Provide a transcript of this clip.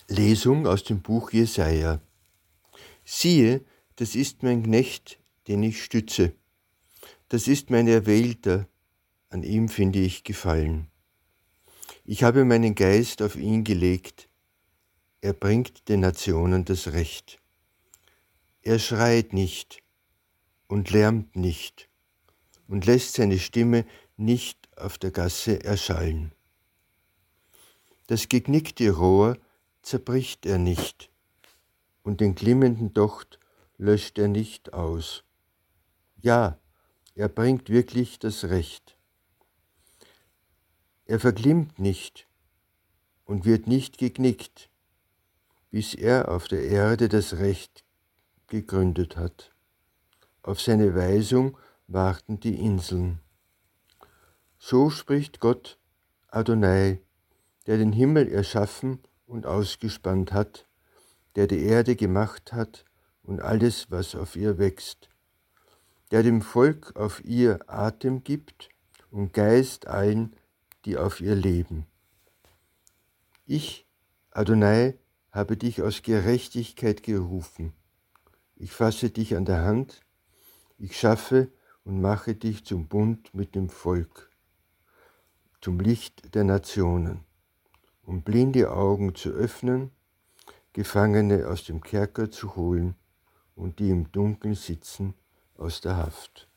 Lesung aus dem Buch Jesaja. Siehe, das ist mein Knecht, den ich stütze. Das ist mein Erwählter, an ihm finde ich Gefallen. Ich habe meinen Geist auf ihn gelegt. Er bringt den Nationen das Recht. Er schreit nicht und lärmt nicht und lässt seine Stimme nicht auf der Gasse erschallen. Das geknickte Rohr zerbricht er nicht und den glimmenden Docht löscht er nicht aus. Ja, er bringt wirklich das Recht. Er verglimmt nicht und wird nicht geknickt, bis er auf der Erde das Recht gegründet hat. Auf seine Weisung warten die Inseln. So spricht Gott, Adonai, der den Himmel erschaffen und ausgespannt hat, der die Erde gemacht hat und alles, was auf ihr wächst, der dem Volk auf ihr Atem gibt und Geist allen, die auf ihr leben. Ich, Adonai, habe dich aus Gerechtigkeit gerufen. Ich fasse dich an der Hand, ich schaffe und mache dich zum Bund mit dem Volk, zum Licht der Nationen, um blinde Augen zu öffnen, Gefangene aus dem Kerker zu holen und die im Dunkeln sitzen aus der Haft.